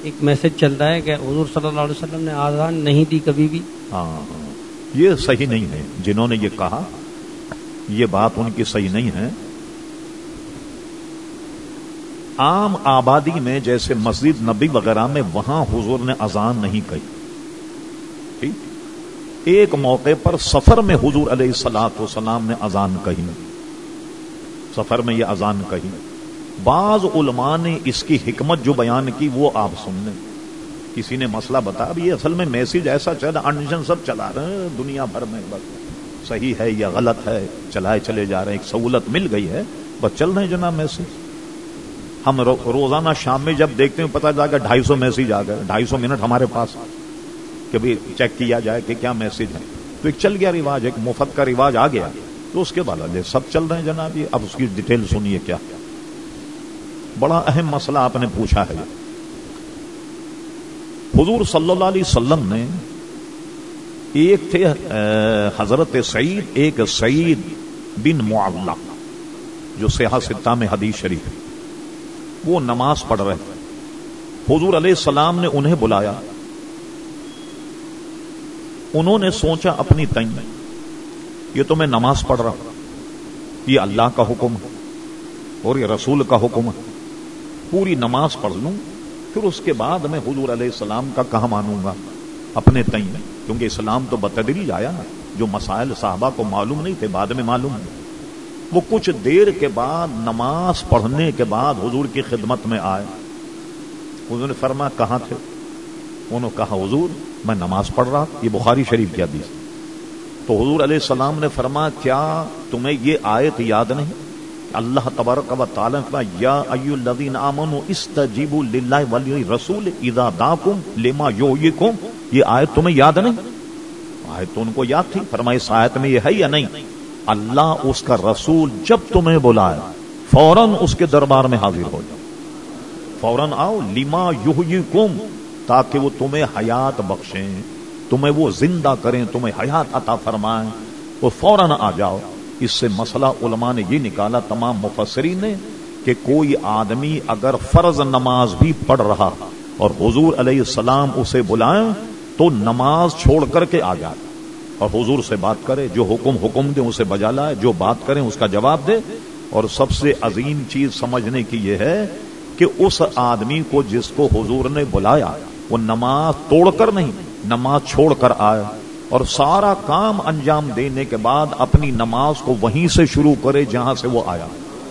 ایک میسج چل رہا ہے کہ حضور صلی اللہ علیہ وسلم نے آذان نہیں دی کبھی بھی. ہاں یہ صحیح نہیں ہے. جنہوں نے یہ کہا یہ بات ان کی صحیح نہیں ہے. عام آبادی میں جیسے مسجد نبی وغیرہ میں وہاں حضور نے اذان نہیں کہی. ٹھیک. ایک موقع پر سفر میں حضور علیہ الصلوۃ والسلام نے اذان کہی. سفر میں یہ اذان کہی. بعض علماء نے اس کی حکمت جو بیان کی وہ آپ سن لیں. کسی نے مسئلہ بتا اب یہ اصل میں میسج ایسا چلا انڈیشن سب چلا رہے ہیں دنیا بھر میں, بس صحیح ہے یا غلط ہے چلائے چلے جا رہے ہیں. ایک سہولت مل گئی ہے بس چل رہے ہیں جناب میسج. ہم روزانہ شام میں جب دیکھتے ہیں پتہ چلا کہ 250 میسج آ گئے, 250 منٹ ہمارے پاس کہ بھی چیک کیا جائے کہ کیا میسج ہے. تو ایک چل گیا رواج, ایک مفت کا رواج آ گیا, تو اس کے بعد سب چل رہے ہیں جناب. یہ اب اس کی ڈیٹیل سنیے. کیا بڑا اہم مسئلہ آپ نے پوچھا ہے. حضور صلی اللہ علیہ وسلم نے ایک تھے حضرت سعید, ایک سعید بن معلّہ جو صحیح ستہ میں حدیث شریف ہے, وہ نماز پڑھ رہے تھے. حضور علیہ السلام نے انہیں بلایا. انہوں نے سوچا اپنی تئیں یہ تو میں نماز پڑھ رہا ہوں, یہ اللہ کا حکم ہے اور یہ رسول کا حکم ہے, پوری نماز پڑھ لوں پھر اس کے بعد میں حضور علیہ السلام کا کہاں مانوں گا اپنے تئیں, کیونکہ اسلام تو بتدریج آیا نا. جو مسائل صحابہ کو معلوم نہیں تھے بعد میں معلوم ہے. وہ کچھ دیر کے بعد نماز پڑھنے کے بعد حضور کی خدمت میں آئے. حضور نے فرمایا کہاں تھے؟ انہوں نے کہا حضور میں نماز پڑھ رہا. یہ بخاری شریف کی حدیث. تو حضور علیہ السلام نے فرمایا کیا تمہیں یہ آیت یاد نہیں؟ اللہ تبارک و تعالی کا یا ایھا الذین آمنوا استجیبوا للہ وللرسول اذا دعاکم لما یحییکم. یہ آیت تمہیں یاد نہیں؟ آیت تو ان کو یاد تھی. فرمایا اس آیت میں یہ ہے یا نہیں؟ اللہ اس کا رسول جب تمہیں بلائے فوراً اس کے دربار میں حاضر ہو جاؤ, فوراً آؤ. لما یحییکم, تاکہ وہ تمہیں حیات بخشیں, تمہیں وہ زندہ کریں, تمہیں حیات عطا فرمائیں. وہ فوراً آ جاؤ. اس سے مسئلہ علماء نے یہ نکالا تمام مفسرین نے کہ کوئی آدمی اگر فرض نماز بھی پڑھ رہا اور حضور علیہ السلام اسے بلائیں تو نماز چھوڑ کر کے آ جائے اور حضور سے بات کرے. جو حکم دے اسے بجا لائے, جو بات کریں اس کا جواب دے. اور سب سے عظیم چیز سمجھنے کی یہ ہے کہ اس آدمی کو جس کو حضور نے بلایا وہ نماز توڑ کر نہیں, نماز چھوڑ کر آئے اور سارا کام انجام دینے کے بعد اپنی نماز کو وہیں سے شروع کرے جہاں سے وہ آیا.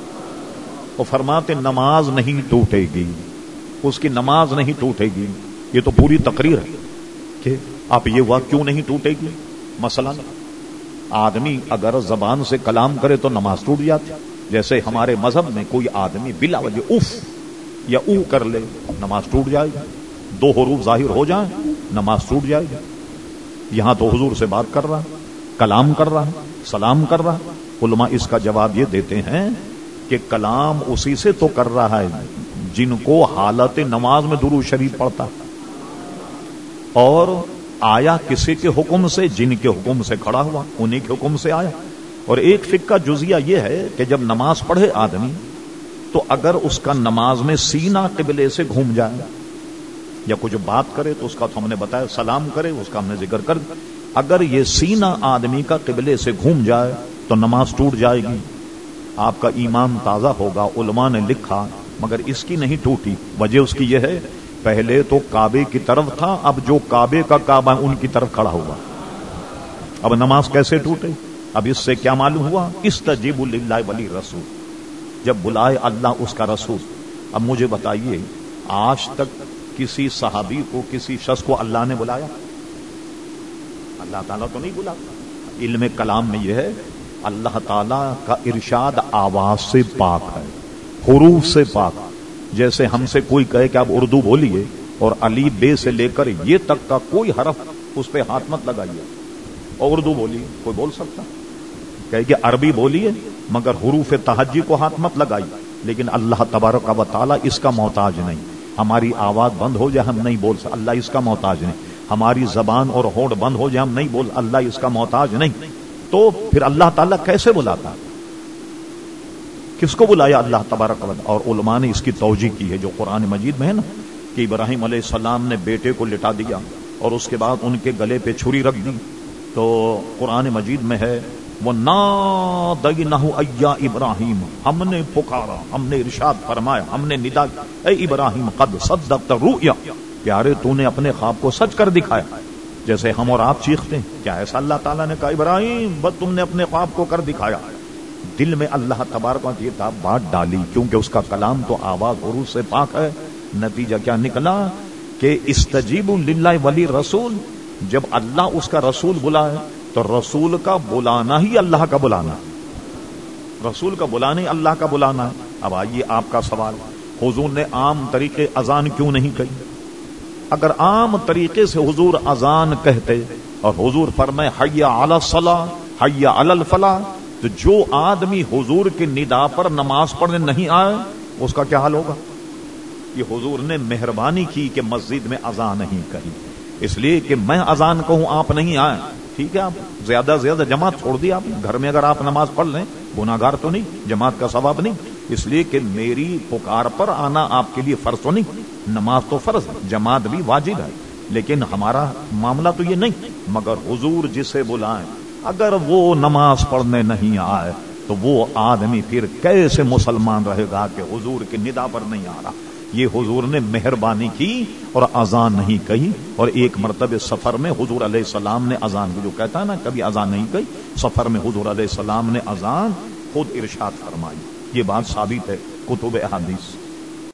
وہ فرماتے نماز نہیں ٹوٹے گی, اس کی نماز نہیں ٹوٹے گی. یہ تو پوری تقریر ہے کہ آپ یہ ہوا کیوں نہیں ٹوٹے گی. مثلا آدمی اگر زبان سے کلام کرے تو نماز ٹوٹ جاتی. جیسے ہمارے مذہب میں کوئی آدمی بلا وجہ اف یا او کر لے نماز ٹوٹ جائے گی. 2 حروف ظاہر ہو جائیں نماز ٹوٹ جائے گی. یہاں تو حضور سے بات کر رہا, کلام کر رہا, سلام کر رہا. علماء اس کا جواب یہ دیتے ہیں کہ کلام اسی سے تو کر رہا ہے جن کو حالت نماز میں درود شریف پڑھتا, اور آیا کسی کے حکم سے, جن کے حکم سے کھڑا ہوا انہی کے حکم سے آیا. اور ایک فقہ جزیہ یہ ہے کہ جب نماز پڑھے آدمی تو اگر اس کا نماز میں سینہ قبلے سے گھوم جائے یا کچھ بات کرے تو اس کا تو ہم نے بتایا, سلام کرے اس کا ہم نے ذکر کر, اگر یہ سینہ آدمی کا قبلے سے گھوم جائے تو نماز ٹوٹ جائے گی. آپ کا ایمان تازہ ہوگا. علماء نے لکھا مگر اس کی نہیں ٹوٹی. وجہ اس کی یہ ہے پہلے تو کعبے کی طرف تھا, اب جو کعبے کا کعبہ ان کی طرف کھڑا ہوا, اب نماز کیسے ٹوٹے؟ اب اس سے کیا معلوم ہوا؟ استجیبوا للہ وللرسول, جب بلائے اللہ اس کا رسول. اب مجھے بتائیے آج تک کسی صحابی کو, کسی شخص کو اللہ نے بلایا؟ اللہ تعالیٰ تو نہیں بلا. علم کلام میں یہ ہے اللہ تعالیٰ کا ارشاد آواز سے پاک ہے, حروف سے پاک. جیسے ہم سے کوئی کہے کہ آپ اردو بولیے اور علی بے سے لے کر یہ تک کا کوئی حرف اس پہ ہاتھ مت لگائیے, اور اردو بولیے, کوئی بول سکتا؟ کہے کہ عربی بولیے مگر حروف تہجی کو ہاتھ مت لگائیے. لیکن اللہ تبارک و تعالیٰ اس کا محتاج نہیں. ہماری آواز بند ہو جائے ہم نہیں بول سکتے, اللہ اس کا محتاج نہیں. ہماری زبان اور ہونٹ بند ہو جائے ہم نہیں بول, اللہ اس کا محتاج نہیں. تو پھر اللہ تعالیٰ کیسے بلاتا؟ کس کو بلایا اللہ تبارک و تعالیٰ؟ اور علماء نے اس کی توجیہ کی ہے جو قرآن مجید میں ہے نا کہ ابراہیم علیہ السلام نے بیٹے کو لٹا دیا اور اس کے بعد ان کے گلے پہ چھری رکھ دی، تو قرآن مجید میں ہے وَنَادَيْنَهُ أَيَّا إِبْرَاهِيمُ، ہم نے پکارا، ہم نے ارشاد فرمایا، ہم نے ندا کی، اے ابراہیم قد صدقت الرؤیا، پیارے تو نے اپنے خواب کو سچ کر دکھایا۔ جیسے ہم اور آپ چیختے ہیں، کیا ایسا اللہ تعالیٰ نے کہا ابراہیم بس تم نے اپنے خواب کو کر دکھایا؟ دل میں اللہ تبارک و تعالیٰ بات ڈالی، کیونکہ اس کا کلام تو آواز عروج سے پاک ہے۔ نتیجہ کیا نکلا کہ استجیبوا للہ ولی رسول، جب اللہ اس کا رسول بلائے تو رسول کا بلانا ہی اللہ کا بلانا، رسول کا بلانا ہی اللہ کا بلانا ہے۔ اب آئیے آپ کا سوال، حضور نے عام طریقے اذان کیوں نہیں کہی؟ اگر عام طریقے سے حضور اذان کہتے اور حضور فرمائے حی علی الصلاۃ حی علی الفلاح، تو جو آدمی حضور کے ندا پر نماز پڑھنے نہیں آئے اس کا کیا حال ہوگا؟ یہ حضور نے مہربانی کی کہ مسجد میں اذان نہیں کہی، اس لیے کہ میں اذان کہوں آپ نہیں آئے، ٹھیک ہے آپ زیادہ سے زیادہ جماعت چھوڑ دی، آپ گھر میں اگر آپ نماز پڑھ لیں گناہگار تو نہیں، جماعت کا ثواب نہیں، اس لیے کہ میری پکار پر آنا آپ کے لیے فرض تو نہیں، نماز تو فرض ہے، جماعت بھی واجب ہے، لیکن ہمارا معاملہ تو یہ نہیں۔ مگر حضور جسے بلائیں اگر وہ نماز پڑھنے نہیں آئے تو وہ آدمی پھر کیسے مسلمان رہے گا کہ حضور کے ندا پر نہیں آ رہا؟ یہ حضور نے مہربانی کی اور اذان نہیں کہی۔ اور ایک مرتبہ سفر میں حضور علیہ السلام نے اذان، جو کہتا ہے نا کبھی اذان نہیں کہی، سفر میں حضور علیہ السلام نے اذان خود ارشاد فرمائی، یہ بات ثابت ہے کتب احادیث۔